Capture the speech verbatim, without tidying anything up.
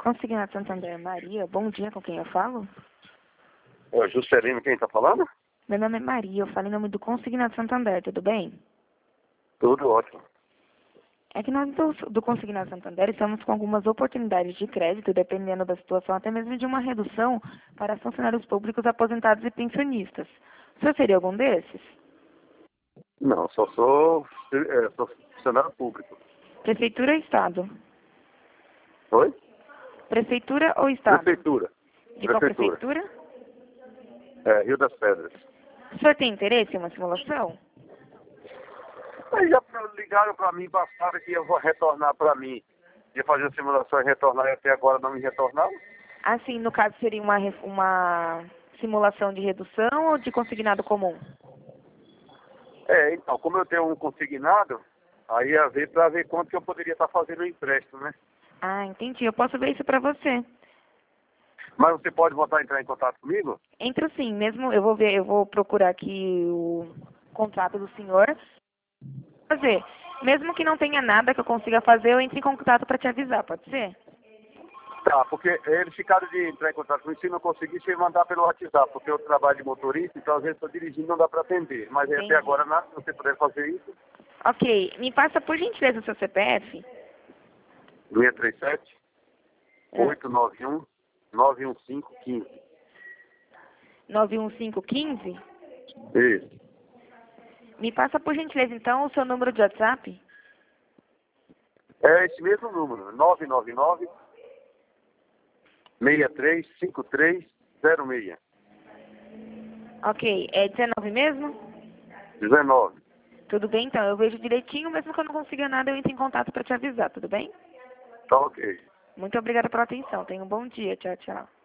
Consignado Santander, Maria. Bom dia, com quem eu falo? É Juscelino, quem está falando? Meu nome é Maria, eu falo em nome do Consignado Santander, tudo bem? Tudo ótimo. É que nós do, do Consignado Santander estamos com algumas oportunidades de crédito, dependendo da situação, até mesmo de uma redução para funcionários públicos aposentados e pensionistas. O senhor seria algum desses? Não, só sou, é, sou funcionário público. Prefeitura ou Estado? Oi? Prefeitura ou Estado? Prefeitura. De qual Prefeitura. prefeitura? É, Rio das Pedras. O senhor tem interesse em uma simulação? Aí já ligaram para mim, passaram que eu vou retornar para mim. Ia fazer a simulação e retornar, e até agora não me retornaram. Assim, no caso, seria uma, re- uma simulação de redução ou de consignado comum? É, então, como eu tenho um consignado, aí ia ver para ver quanto que eu poderia estar fazendo o empréstimo, né? Ah, entendi. Eu posso ver isso para você. Mas você pode voltar a entrar em contato comigo? Entro sim, mesmo eu vou ver, eu vou procurar aqui o contrato do senhor. Fazer. Mesmo que não tenha nada que eu consiga fazer, eu entro em contato para te avisar, pode ser? Tá, porque eles ficaram de entrar em contato comigo, se não conseguisse, eu mandar pelo WhatsApp, porque eu trabalho de motorista, então às vezes estou dirigindo, não dá para atender. Mas aí, até Entendi. agora, nada, se você puder fazer isso, Ok, me passa por gentileza o seu C P F. seis três sete, É. oito nove um, nove um cinco, um cinco. nove um cinco um cinco. Isso. Me passa por gentileza então o seu número de WhatsApp. É esse mesmo número, nove nove nove, seis três cinco três zero seis. Ok, é dezenove mesmo? dezenove. Tudo bem então, eu vejo direitinho, mesmo que eu não consiga nada, eu entro em contato para te avisar, tudo bem? Tá ok. Muito obrigada pela atenção, tenha um bom dia, tchau, tchau.